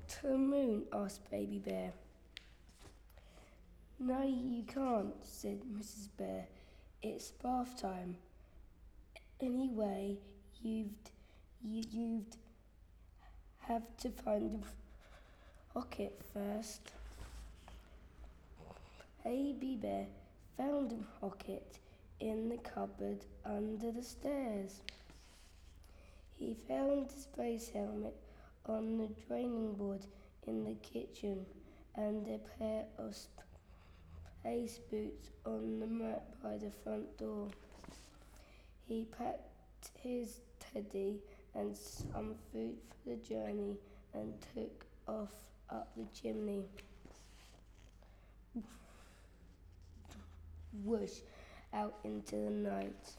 to the moon? Asked Baby Bear. No, you can't, said Mrs. Bear. It's bath time. Anyway, you'd have to find the rocket first. Baby Bear found the rocket in the cupboard under the stairs. He found the space helmet on the draining board in the kitchen and a pair of space boots on the mat by the front door. He packed his teddy and some food for the journey and took off up the chimney. Whoosh, out into the night.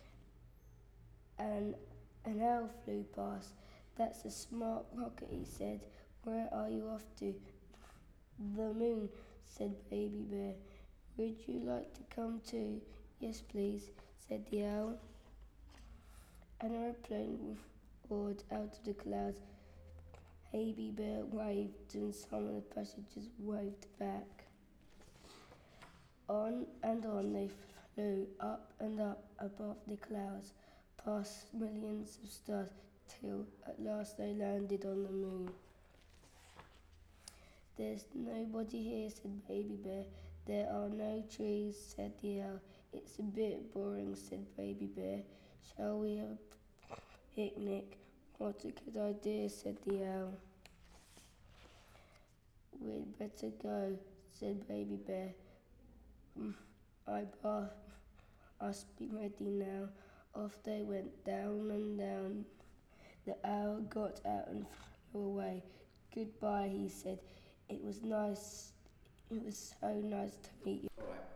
An owl flew past. That's a smart rocket, he said. Where are you off to? The moon, said Baby Bear. Would you like to come too? Yes, please, said the owl. An aeroplane roared out of the clouds. Baby Bear waved and some of the passengers waved back. On and on they flew, up and up above the clouds, past millions of stars, till at last they landed on the moon. There's nobody here, said Baby Bear. There are no trees, said the owl. It's a bit boring, said Baby Bear. Shall we have a picnic? What a good idea, said the owl. We'd better go, said Baby Bear. I must be ready now. Off they went, down and down. The owl got out and flew away. Goodbye, he said. It was so nice to meet you.